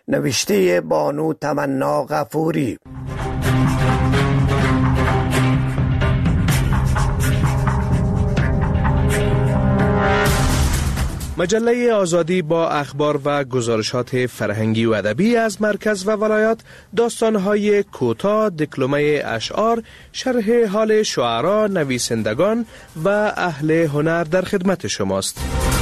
نوشته بانو تمنا غفوری. مجله آزادی با اخبار و گزارشات فرهنگی و ادبی از مرکز و ولایات، داستان‌های کوتاه، دکلمه اشعار، شرح حال شعرا، نویسندگان و اهل هنر در خدمت شماست.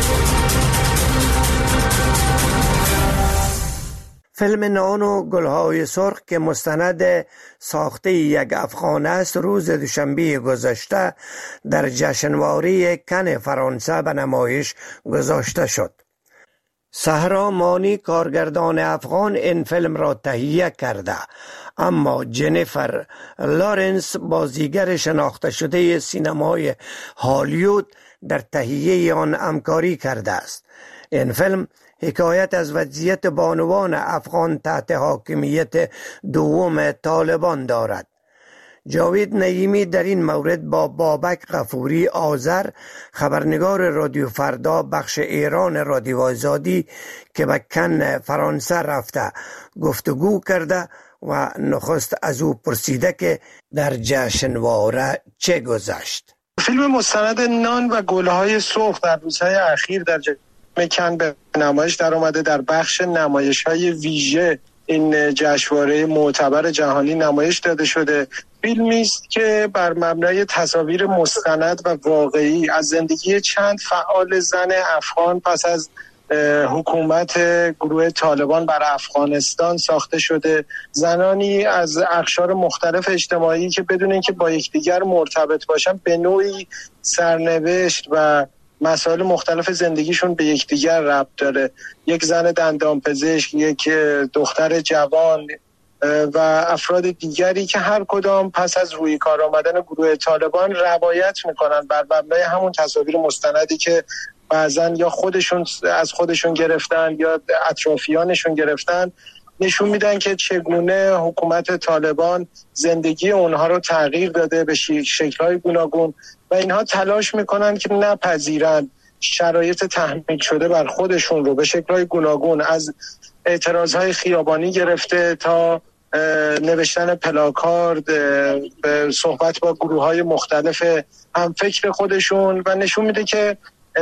فیلم نان و گلهای سرخ که مستند ساخته یک افغان است، روز دوشنبه گذشته در جشنواره کن فرانسه به نمایش گذاشته شد. صحرا مانی کارگردان افغان این فیلم را تهیه کرده، اما جنیفر لارنس بازیگر شناخته شده سینمای هالیوود در تهیه آن همکاری کرده است. این فیلم حکایت از وضعیت بانوان افغان تحت حاکمیت دوم طالبان دارد. جاوید نعیمی در این مورد با بابک غفوری آذر، خبرنگار رادیو فردا بخش ایران رادیو آزادی که به کن فرانسه رفته، گفتگو کرده و نخست از او پرسیده که در جشنواره چه گذشت. فیلم مستند نان و گلهای سرخ در روزهای اخیر در کن به نمایش در آمده. در بخش نمایش‌های ویژه این جشنواره معتبر جهانی نمایش داده شده. فیلمی است که بر مبنای تصاویر مستند و واقعی از زندگی چند فعال زن افغان پس از حکومت گروه طالبان بر افغانستان ساخته شده. زنانی از اقشار مختلف اجتماعی که بدون اینکه با یکدیگر مرتبط باشن به نوعی سرنوشت و مسائل مختلف زندگیشون به یکدیگر ربط داره. یک زن دندانپزشک، یک دختر جوان و افراد دیگری که هر کدام پس از روی کار آمدن گروه طالبان روایت میکنن بر مبنای همون تصاویر مستندی که بعضن یا خودشون از خودشون گرفتن یا اطرافیانشون گرفتن، نشون میدن که چگونه حکومت طالبان زندگی اونها رو تغییر داده به شکل‌های گوناگون و اینها تلاش میکنن که نپذیرن شرایط تحمیل شده بر خودشون رو به شکل‌های گوناگون، از اعتراضهای خیابانی گرفته تا نوشتن پلاکارد، صحبت با گروه‌های مختلف همفکر خودشون، و نشون میده که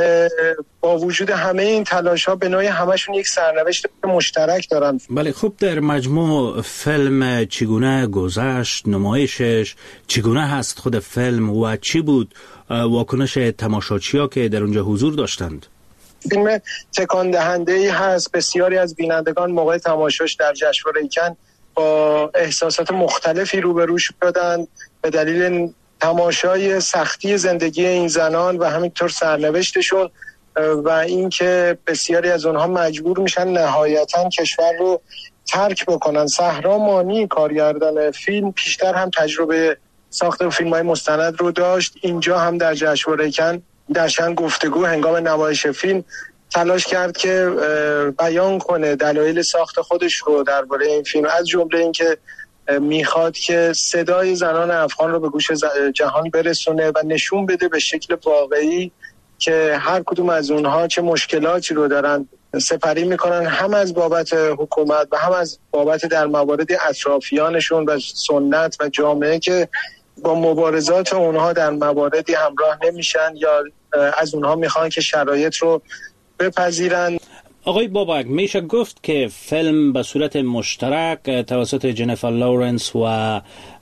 با وجود همه این تلاش‌ها به نوعی همشون یک سرنوشت مشترک دارن. بله، خوب، در مجموع فیلم چگونه گذشت، نمایشش چگونه هست، خود فیلم و چی بود واکنش تماشاچی‌ها که در اونجا حضور داشتند؟ فیلم تکان دهنده‌ای هست. بسیاری از بینندگان موقع تماشاش در جشنواره کن با احساسات مختلفی روبرو شدند به دلیل تماشای سختی زندگی این زنان و همینطور سرنوشتشون و اینکه بسیاری از اونها مجبور میشن نهایتاً کشور رو ترک بکنن. صحرا مانی کارگردان فیلم پیشتر هم تجربه ساخت فیلم‌های مستند رو داشت. اینجا هم در جشنواره کن در شأن گفتگو هنگام نمایش فیلم تلاش کرد که بیان کنه دلایل ساخت خودش رو درباره این فیلم، از جمله اینکه میخواد که صدای زنان افغان رو به گوش جهان برسونه و نشون بده به شکل واقعی که هر کدوم از اونها چه مشکلاتی رو دارن سپری میکنن، هم از بابت حکومت و هم از بابت در موارد اطرافیانشون و سنت و جامعه که با مبارزات اونها در مواردی همراه نمیشن یا از اونها میخوان که شرایط رو بپذیرن. آقای بابک، میشه گفت که فیلم به صورت مشترک توسط جنیفر لارنس و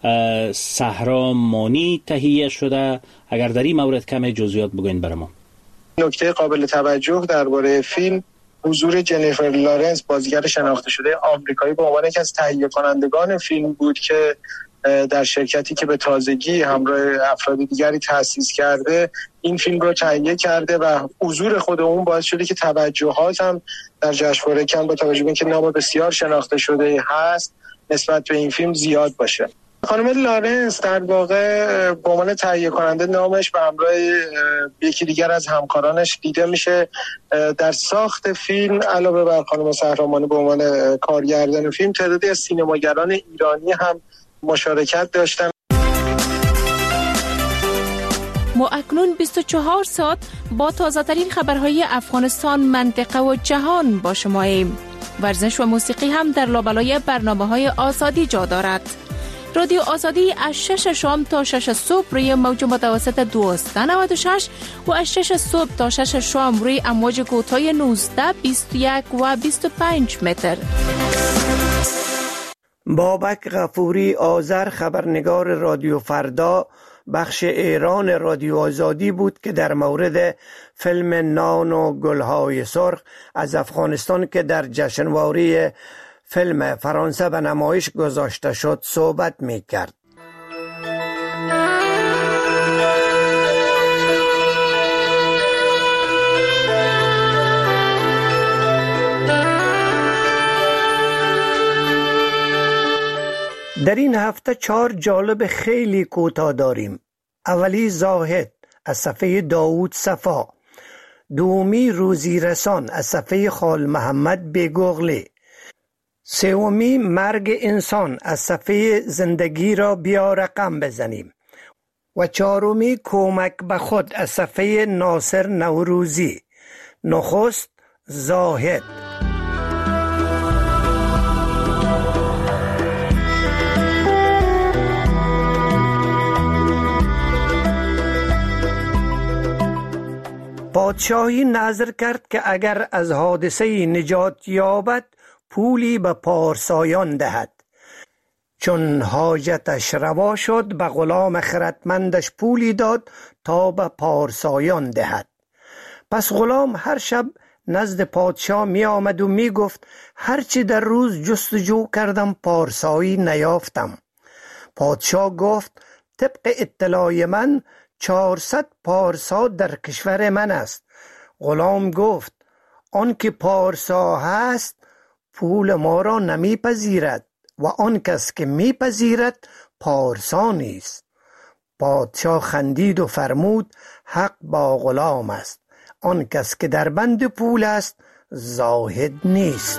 صحرا مانی تهیه شده؟ اگر در این مورد کم جزئیات بگوین برام. نکته قابل توجه درباره فیلم حضور جنیفر لارنس، بازیگر شناخته شده آمریکایی، به عنوان یکی از تهیه کنندگان فیلم بود که در شرکتی که به تازگی همراه افراد دیگری تأسیس کرده این فیلم رو تهیه کرده و حضور خود اون باعث شده که توجهات هم در جشنواره کن با توجه به اینکه نام بسیار شناخته شده هست نسبت به این فیلم زیاد باشه. خانم لارنس در واقع به عنوان تهیه کننده نامش به همراه یکی دیگر از همکارانش دیده میشه. در ساخت فیلم علاوه بر خانم صحرا مانی به عنوان کارگردان فیلم، تعدادی از سینماگران ایرانی هم مشارکت داشتن. ما اکنون 24 ساعت با تازه ترین خبرهای افغانستان، منطقه و جهان با شماییم. ورزش و موسیقی هم در لابلای برنامه‌های آزادی جا دارد. رادیو آزادی از 6 شام تا 6 صبح روی موج متوسط 1296 و از 6 صبح تا 6 شام روی امواج کوتاه 19، 21 و 25 متر. بابک غفوری آذر، خبرنگار رادیو فردا بخش ایران رادیو آزادی بود که در مورد فیلم نان و گلهای سرخ از افغانستان که در جشنواره فیلم فرانسه به نمایش گذاشته شد صحبت می کرد. در این هفته 4 جالب خیلی کوتاه داریم. اولی زاهد از صفحه داوود صفا، دومی روزی رسان از صفحه خال محمد بیگوغلی، سومی مرگ انسان از صفحه زندگی را بیا رقم بزنیم و چهارمی کمک به خود از صفحه ناصر نوروزی. نخست زاهد. پادشاهی نظر کرد که اگر از حادثه نجات یابد پولی به پارسایان دهد. چون حاجتش روا شد به غلام خردمندش پولی داد تا به پارسایان دهد. پس غلام هر شب نزد پادشاه می آمد و می گفت هرچی در روز جستجو کردم پارسایی نیافتم. پادشاه گفت طبق اطلاع من 400 پارسا در کشور من است. غلام گفت آن که پارسا هست پول ما را نمی پذیرد و آن کس که می پذیرد پارسا نیست. پادشاه خندید و فرمود حق با غلام است. آن کس که در بند پول است زاهد نیست.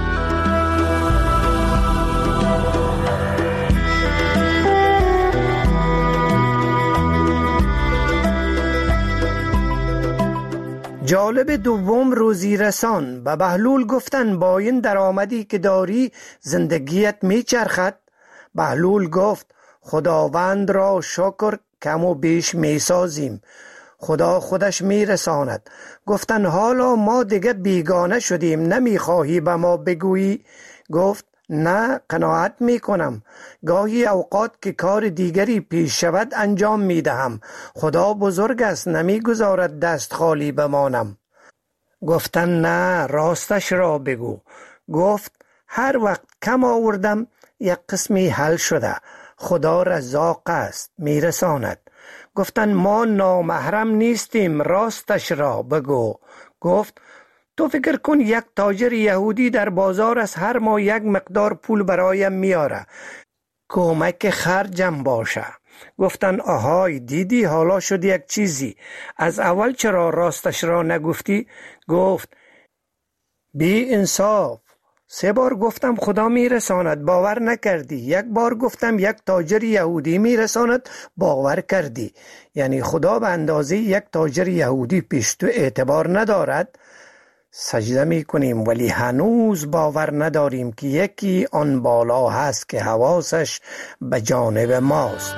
جالب دوم روزی رسان. به بهلول گفتن با این درآمدی که داری زندگیت می چرخد؟ بهلول گفت خداوند را شکر کم و بیش می سازیم، خدا خودش می رساند. گفتن حالا ما دیگه بیگانه شدیم، نمی خواهی به ما بگویی؟ گفت نه، قناعت می کنم. گاهی اوقات که کار دیگری پیش شود انجام می دهم. خدا بزرگ است، نمی گذارد دست خالی بمانم. گفتن نه، راستش را بگو. گفت هر وقت کم آوردم یک قسمی حل شده. خدا رزاق است، می رساند. گفتن ما نامحرم نیستیم، راستش را بگو. گفت تو فکر کن یک تاجر یهودی در بازار از هر ماه یک مقدار پول برایم میاره، کمک خرجم باشه. گفتن آهای دیدی حالا شد یک چیزی، از اول چرا راستش را نگفتی؟ گفت بی انصاف، 3 بار گفتم خدا میرساند، باور نکردی. 1 بار گفتم یک تاجر یهودی میرساند، باور کردی. یعنی خدا به اندازه یک تاجر یهودی پیش تو اعتبار ندارد؟ سجده می کنیم ولی هنوز باور نداریم که یکی آن بالا هست که حواسش به جانب ماست.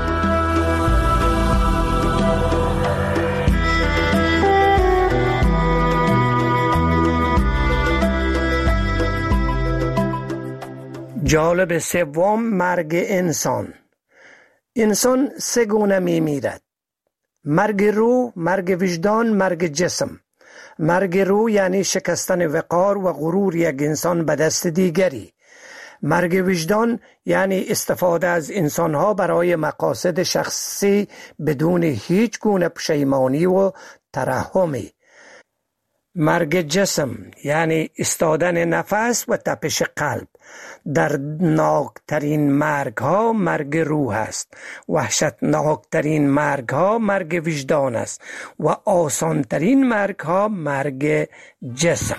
جالب سوم مرگ انسان. انسان 3 گونه می میرد: مرگ روح، مرگ وجدان، مرگ جسم. مرگ روح یعنی شکستن وقار و غرور یک انسان به دست دیگری. مرگ وجدان یعنی استفاده از انسانها برای مقاصد شخصی بدون هیچ گونه پشیمانی و ترحمی. مرگ جسم یعنی استادن نفس و تپش قلب. دردناکترین مرگ ها مرگ روح است، وحشتناکترین مرگ ها مرگ وجدان است و آسانترین مرگ ها مرگ جسم.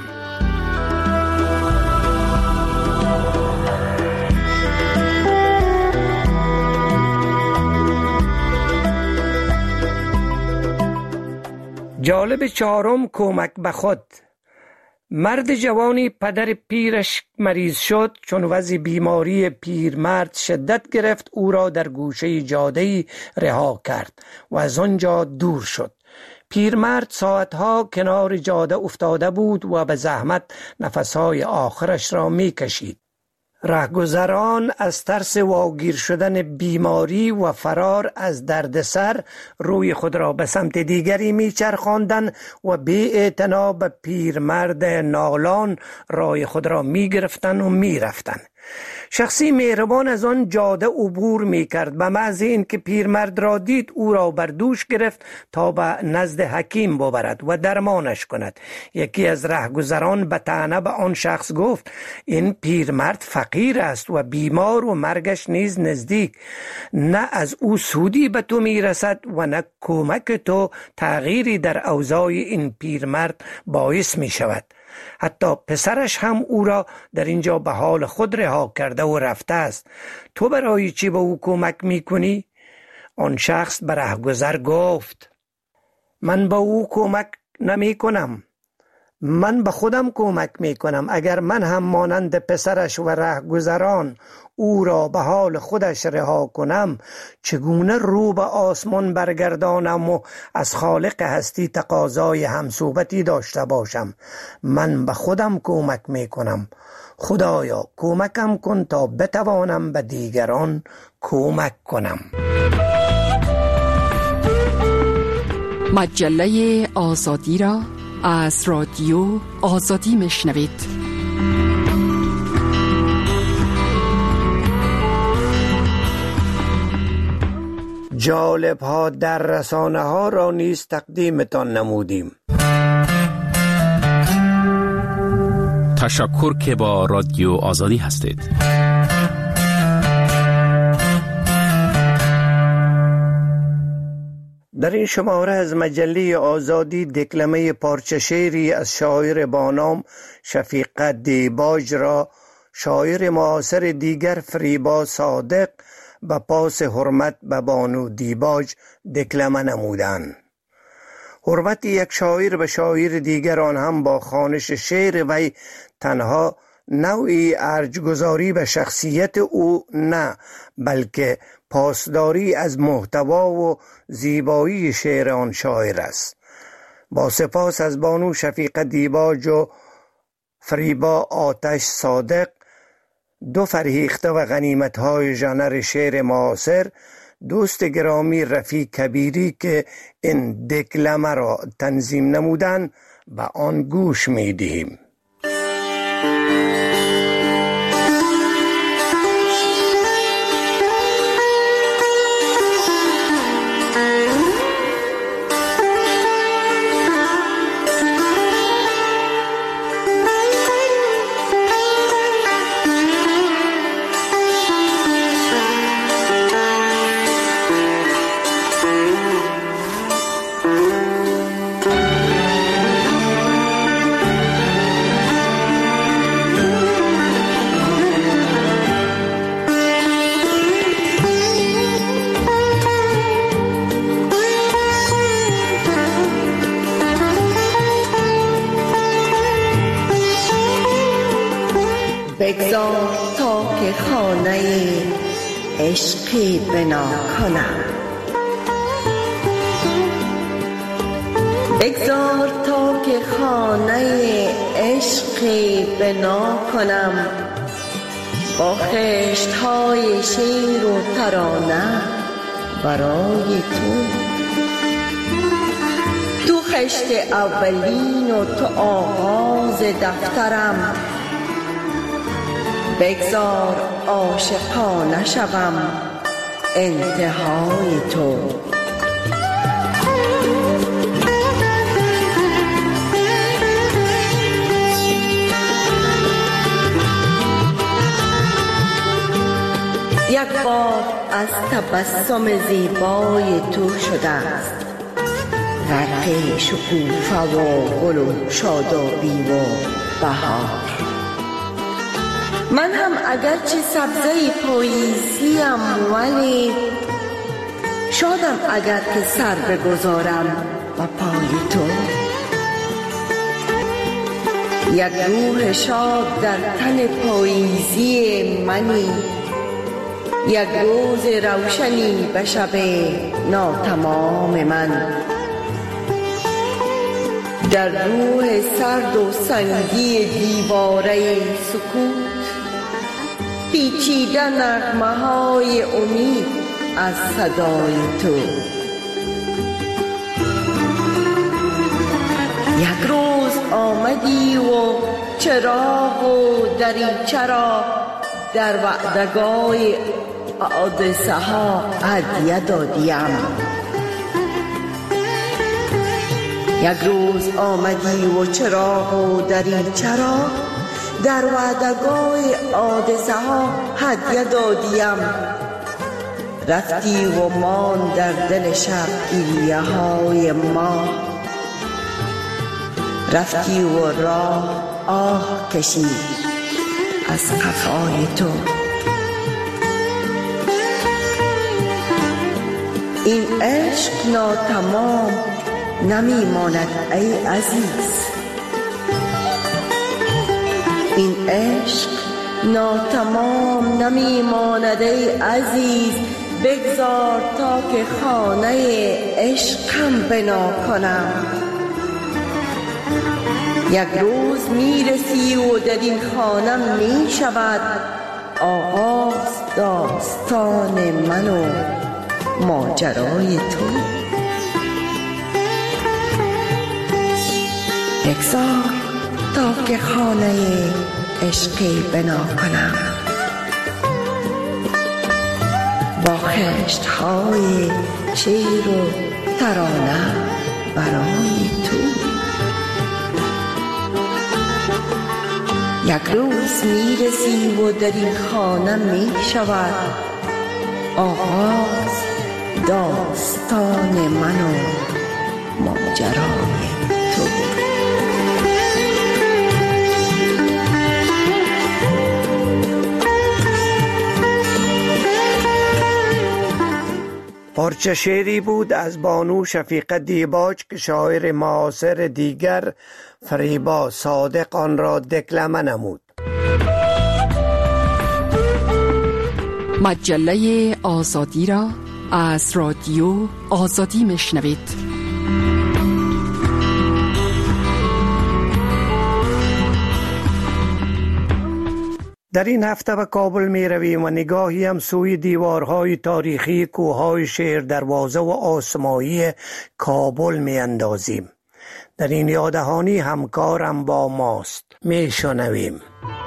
جالب 4م کمک به خود. مرد جوانی پدر پیرش مریض شد. چون وضع بیماری پیرمرد شدت گرفت، او را در گوشه جاده‌ای رها کرد و از آنجا دور شد. پیرمرد ساعتها کنار جاده افتاده بود و به زحمت نفسهای آخرش را می کشید. رهگذران از ترس واگیر شدن بیماری و فرار از دردسر روی خود را به سمت دیگری می چرخاندند و بی اعتنا به پیرمرد نالان راه خود را می گرفتند و می رفتند. شخصی مهربان از آن جاده عبور می کرد. به محض اینکه پیرمرد را دید، او را بر دوش گرفت تا به نزد حکیم ببرد و درمانش کند. یکی از رهگذران به طعنه به آن شخص گفت: این پیرمرد فقیر است و بیمار و مرگش نیز نزدیک. نه از او سودی به تو می رسد و نه کمک تو تغییری در اوضاع این پیرمرد باعث می شود. حتی پسرش هم او را در اینجا به حال خود رها کرده و رفته است. تو برای چی به او کمک می کنی؟ آن شخص به رهگذر گفت: من به او کمک نمی کنم، من به خودم کمک می کنم. اگر من هم مانند پسرش و رهگذران او را به حال خودش رها کنم، چگونه رو به آسمان برگردانم و از خالق هستی تقاضای همصحبتی داشته باشم؟ من به خودم کمک می کنم. خدایا کمکم کن تا بتوانم به دیگران کمک کنم. مجله آزادی را از رادیو آزادی میشنوید. جالب ها در رسانه ها را نیز تقدیمتان نمودیم. تشکر که با رادیو آزادی هستید. در این شماره از مجله آزادی دکلمه پارچه شعری از شاعر با نام شفیق دیباج را شاعر معاصر دیگر فریبا صادق به پاس حرمت به بانو دیباج دکلمه نمودند. حرمت یک شاعر به شاعر دیگر، آن هم با خوانش شعر وی، تنها نوعی ارجگذاری به شخصیت او نه، بلکه پاسداری از محتوا و زیبایی شعر آن شاعر است. با سپاس از بانو شفیق دیباج و فریبا آتش صادق، دو فرهیخته و غنیمت‌های ژانر شعر معاصر، دوست گرامی رفیق کبیری که این دکلمه را تنظیم نمودند، به آن گوش می‌دهیم. بگذار تا که خانه عشقی بنا کنم، بگذار تا که خانه عشقی بنا کنم، با خشت‌های شعر و ترانه برای تو خشت اولین و تو آغاز دفترم. بگذار عاشقانه شوم انتهای تو. یک بار از تبسم زیبای تو شده است، غرق شکوفه و گل و شادابی و بهار. من هم اگرچه سبزه پاییزیم، ولی شادم اگر که سر بگذارم و پای تو. یک روح شاد در تن پاییزی منی، یک روز روشنی به شب ناتمام من. در روح سرد و سنگی دیواره سکوت پیچیده نغمه های امید از صدای تو. یک روز آمدی و چراغ و دریچه را در وعدگاه حادثه ها هدیه دادیم. یک روز آمدی و چراغ و دریچه را در وعدگاه حادثه ها هدیه دادیم. رفتی و مان در دل شب گریه های ما، رفتی و راه آه کشید از قفای تو. این عشق ناتمام نمی ماند ای عزیز، این عشق ناتمام نمی ماند ای عزیز. بگذار تا که خانه عشقم بنا کنم. یک روز میرسی و در این خانه می شود آغاز داستان من و ماجرای تو. بگذار تا که خانه عشقی بنا کنم با خشت های شعر و ترانه برای تو. یک روز میرسی و در این خانه می شود آغاز داستان من و ماجرای تو. پارچه شعری بود از بانو شفیقه دیباج که شاعر معاصر دیگر فریبا صادق آن را دکلمه نمود. مجله آزادی را از رادیو آزادی میشنوید. در این هفته به کابل می رویم و نگاهی هم سوی دیوارهای تاریخی کوههای شیر دروازه و آسمایی کابل می اندازیم. در این یاددهانی همکارم با ماست. می شنویم.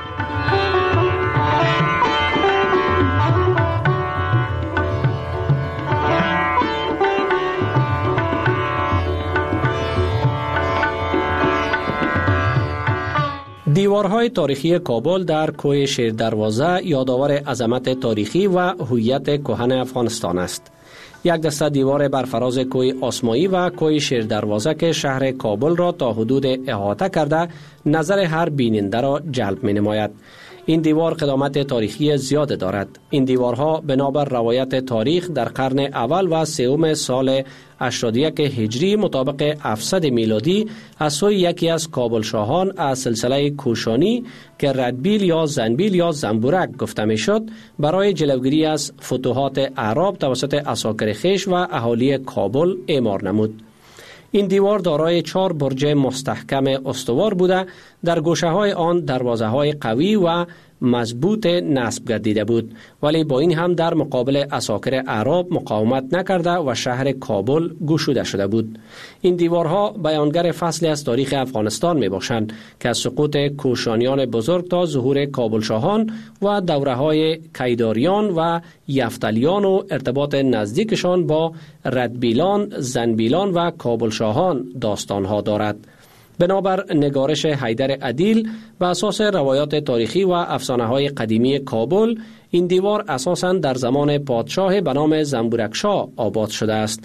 دیوارهای تاریخی کابل در کوه شیر دروازه یادآور عظمت تاریخی و هویت کهن افغانستان است. یک دسته دیوار برفراز کوه آسمایی و کوه شیر دروازه که شهر کابل را تا حدود احاطه کرده نظر هر بیننده را جلب می نماید. این دیوار قدامت تاریخی زیاد دارد. این دیوارها بنابر روایت تاریخ در قرن اول و سوم سال 81 هجری مطابق 700 میلادی از سوی یکی از کابل شاهان از سلسله کوشانی که ردبیل یا زنبیل یا زنبورک گفته می شد برای جلوگیری از فتوحات اعراب توسط عساکر خویش و اهالی کابل اعمار نمود. این دیوار دارای 4 برج مستحکم استوار بوده، در گوشه های آن دروازه های قوی و مضبوط نصب گردیده بود، ولی با این هم در مقابل عساکر اعراب مقاومت نکرده و شهر کابل گشوده شده بود. این دیوارها بیانگر فصلی از تاریخ افغانستان می باشند که از سقوط کوشانیان بزرگ تا ظهور کابل شاهان و دوره های کیداریان و یفتلیان و ارتباط نزدیکشان با ردبیلان، زنبیلان و کابل شاهان داستانها دارد. بنابر نگارش حیدر عدیل و اساس روایات تاریخی و افسانه‌های قدیمی کابل، این دیوار اساساً در زمان پادشاه به نام زنبورکشاه آباد شده است.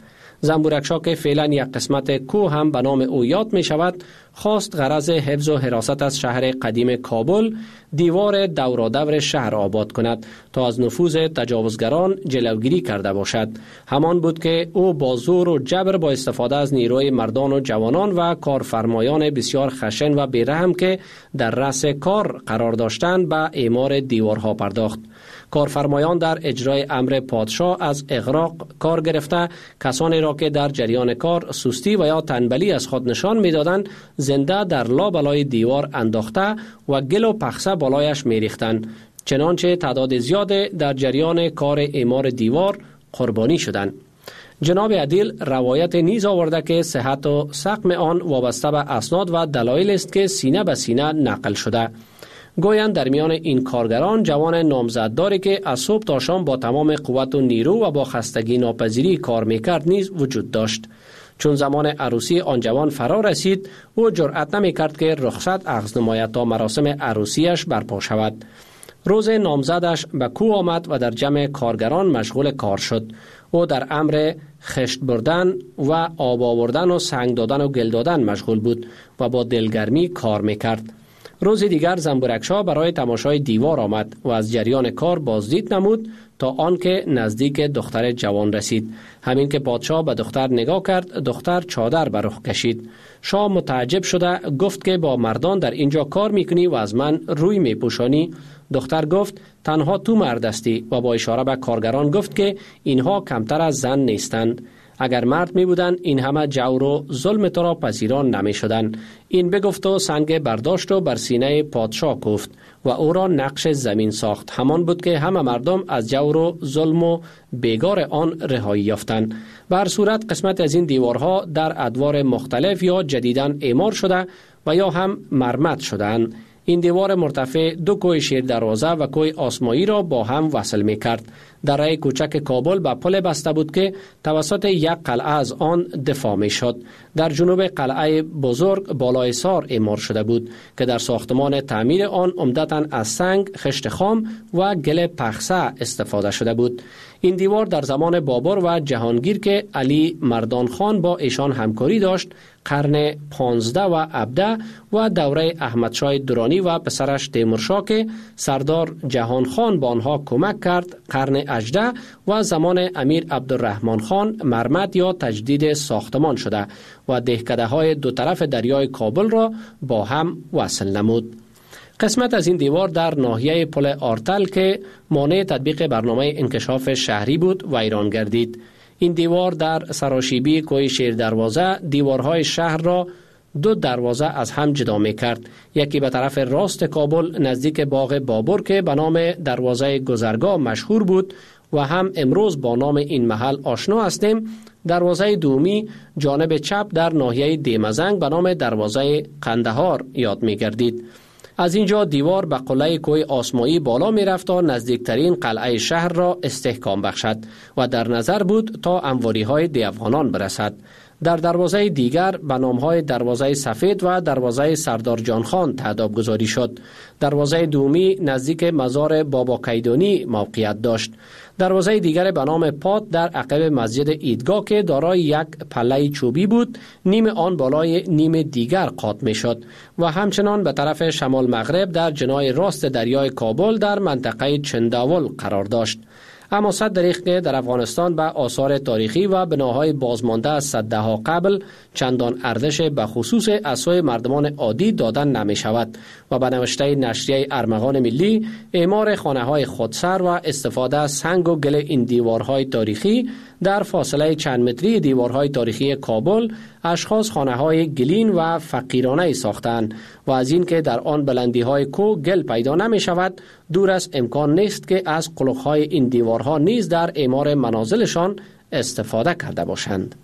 زنبورکشا که فعلا یک قسمت کوه هم به نام او یاد می شود، خواست غرض حفظ و حراست از شهر قدیم کابل دیوار دورادور شهر آباد کند تا از نفوذ تجاوزگران جلوگیری کرده باشد. همان بود که او با زور و جبر با استفاده از نیروی مردان و جوانان و کارفرمایان بسیار خشن و بیرحم که در رأس کار قرار داشتند به اعمار دیوارها پرداخت. کارفرمایان در اجرای امر پادشاه از اغراق کار گرفته کسانی را که در جریان کار سستی و یا تنبلی از خود نشان می‌دادند زنده در لابلای دیوار انداخته و گل و پخسه بالایش می‌ریختند، چنانچه تعداد زیاد در جریان کار اعمار دیوار قربانی شدند. جناب عدیل روایت نیز آورده که صحت و سقم آن وابسته به اسناد و دلایل است که سینه به سینه نقل شده. گویند در میان این کارگران جوان نامزدداری که از صبح تا شام با تمام قوت و نیرو و با خستگی ناپذیری کار میکرد نیز وجود داشت. چون زمان عروسی آن جوان فرا رسید، او جرأت نمیکرد که رخصت اخذ نماید تا مراسم عروسیش برپا شود. روز نامزدش به کوه آمد و در جمع کارگران مشغول کار شد. او در امر خشت بردن و آب آوردن و سنگ دادن و گل دادن مشغول بود و با دلگرمی کار میکرد. روز دیگر زنبورکشا برای تماشای دیوار آمد و از جریان کار بازدید نمود تا آنکه نزدیک دختر جوان رسید. همین که پادشاه به دختر نگاه کرد، دختر چادر بر رخ کشید. شاه متعجب شده گفت که با مردان در اینجا کار میکنی و از من روی میپوشانی؟ دختر گفت تنها تو مرد هستی و با اشاره به کارگران گفت که اینها کمتر از زن نیستند. اگر مرد می بودند این همه جور و ظلم تو را پذیران نمی شدند. این بگفت و سنگ برداشت و بر سینه پادشاه کوفت و او را نقش زمین ساخت. همان بود که همه مردم از جور و ظلم و بیگار آن رهایی یافتند. به هر صورت قسمت از این دیوارها در ادوار مختلف یا جدیداً اعمار شده و یا هم مرمت شدند. این دیوار مرتفع دو کوه شیر دروازه و کوه آسمایی را با هم وصل می کرد. دره کوچک کابل به پل بسته بود که توسط یک قلعه از آن دفاع می شد. در جنوب قلعه بزرگ بالای سار اعمار شده بود که در ساختمان تعمیر آن عمدتاً از سنگ، خشت خام و گل پخسه استفاده شده بود. این دیوار در زمان بابر و جهانگیر که علی مردان خان با ایشان همکاری داشت، قرن 15 و 17 و دوره احمدشاه درانی و پسرش تیمورشاه که سردار جهان خان با آنها کمک کرد، قرن 18 و زمان امیر عبدالرحمن خان مرمت یا تجدید ساختمان شده و دهکده های دو طرف دریای کابل را با هم وصل نمود. قسمت از این دیوار در ناحیه پل آرتل که مانع تطبیق برنامه انکشاف شهری بود ویران گردید. این دیوار در سراشیبی کوه شیر دروازه دیوارهای شهر را دو دروازه از هم جدا می کرد. یکی به طرف راست کابل نزدیک باغ بابر که به نام دروازه گذرگاه مشهور بود و هم امروز با نام این محل آشنا هستیم. دروازه دومی جانب چپ در ناحیه دیمزنگ به نام دروازه قندهار یاد می گردید. از اینجا دیوار به قلعه کوه آسمایی بالا می رفت تا نزدیکترین قلعه شهر را استحکام بخشد و در نظر بود تا انواری های دیوانان برسد. در دروازه دیگر به نامهای دروازه سفید و دروازه سردار جان خان تعداد گذاری شد. دروازه دومی نزدیک مزار بابا کیدانی موقعیت داشت. دروازه دیگر به نام پات در عقب مسجد ایدگاه که دارای یک پله چوبی بود، نیم آن بالای نیم دیگر قاط می شد و همچنان به طرف شمال مغرب در جناح راست دریای کابل در منطقه چنداول قرار داشت. اما صد دریغ که در افغانستان به آثار تاریخی و بناهای بازمانده از صدها قبل چندان ارزش به خصوص از سوی مردمان عادی دادن نمی شود و به نوشته نشریه ارمغان ملی اعمار خانه های خودسر و استفاده از سنگ و گل این دیوارهای تاریخی در فاصله چند متری دیوارهای تاریخی کابل اشخاص خانه های گلین و فقیرانه ساختند و از این که در آن بلندی های کو گل پیدا نمی شود دور از امکان نیست که از قلق های این دیوارها نیز در اعمار منازلشان استفاده کرده باشند.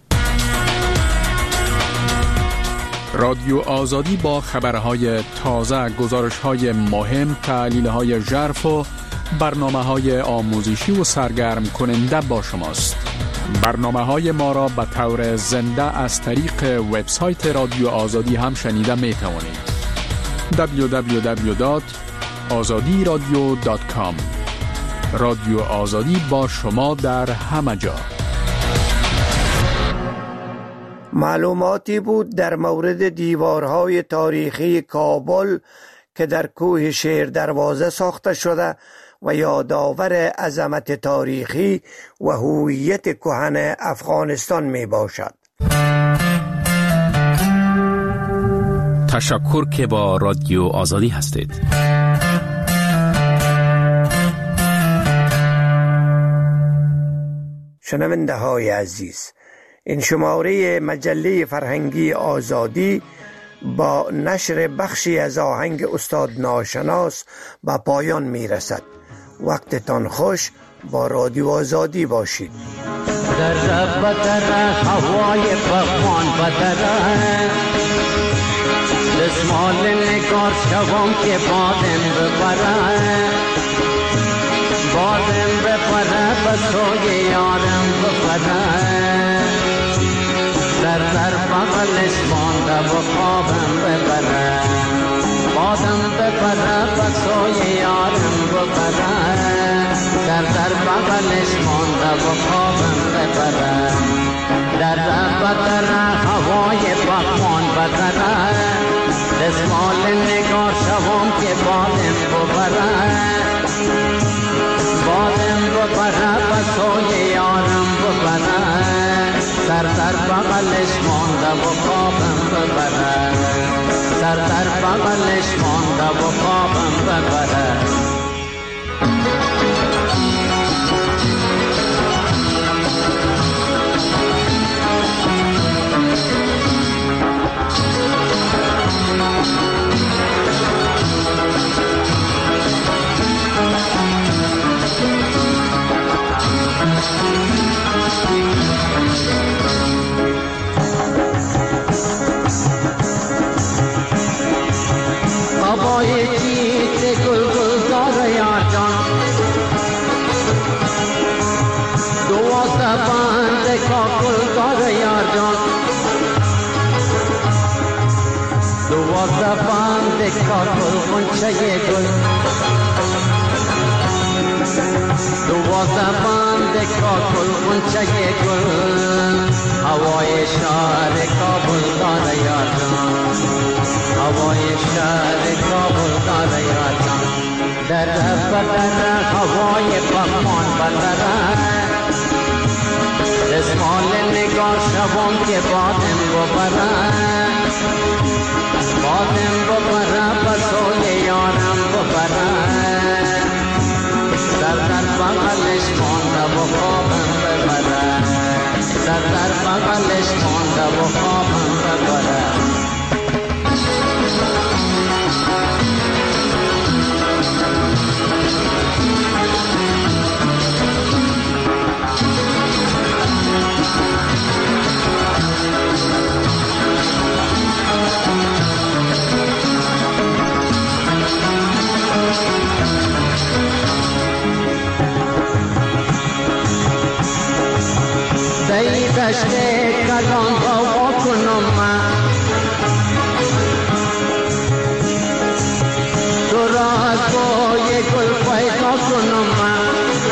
رادیو آزادی با خبرهای تازه، گزارش‌های مهم، تحلیل‌های ژرف و برنامه‌های آموزشی و سرگرم کننده با شماست. برنامه‌های ما را به طور زنده از طریق وبسایت رادیو آزادی هم شنیده می‌توانید. www.azadiradio.com. رادیو آزادی با شما در همه جا. معلوماتی بود در مورد دیوارهای تاریخی کابل که در کوه شیر دروازه ساخته شده و یادآور عظمت تاریخی و هویت کهن افغانستان می باشد. تشکر که با رادیو آزادی هستید. شنونده های عزیز، این شماره مجله فرهنگی آزادی با نشر بخشی از آهنگ استاد ناشناس به پایان می رسد. وقتتان خوش، با رادیو آزادی باشید. در بدر هوای بخوان بدر دسمال نگار شوام که بادم ببره بسوی یارم ببره در بغلش مانده و خوابم ببره بادم ببره بسوی یارم ببره در بغلش مانده و خوابم ببره در بدر هوای بخوان بدره دسمال نگار شوام که بادم ببره بسوی یارم ببره در بغلش مانده و خوابم ببره در بغلش مانده و خوابم ببره کاکل خونچه گل دوازده بند کاکل خونچه گل هوای شهر کابل داره یارجان هوای شهر کابل داره یارجان در بدر هوای بخوان بدره دسمال نگار شوام که بادم ببره بادم ببره بسوی یارم ببره در بغلش مانده و خوابم ببره در بغلش مانده و خوابم ببره دشته کلان هوا کنم من تو را از بوی گل پیدا کنم من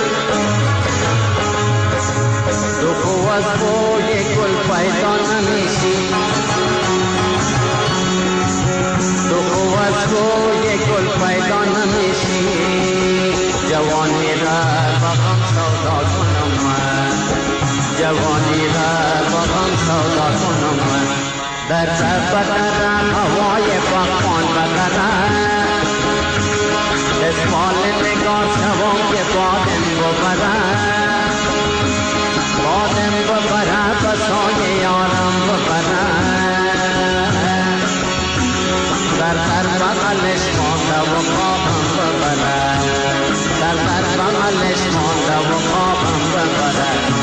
تو خو از بوی گل پیدا نمیشی تو خو از بوی گل پیدا نمیشی جوانی را بغم سودا کنم من جوانی را بغم سودا کنم من در بدر هوای بخوان بدره دسمال نگار شوام که بادم ببره بادم ببره بسوی یارم ببره در بغلش مانده و خوابم ببره در بغلش مانده و خوابم ببره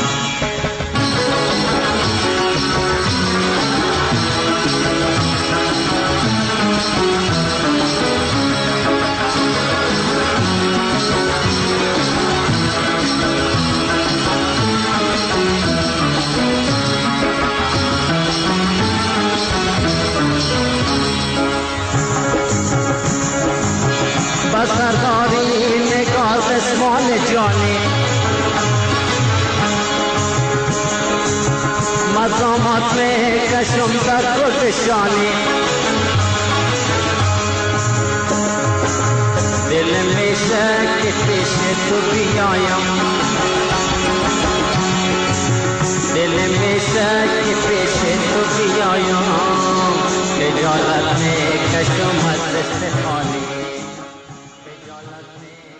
سرداری نگار دسمال جانی مقامات میں کشم در گلشانی دل میشه که پیش تو بیایم دل میشه که پیش تو بیایم خجالت میکشم از دست خالی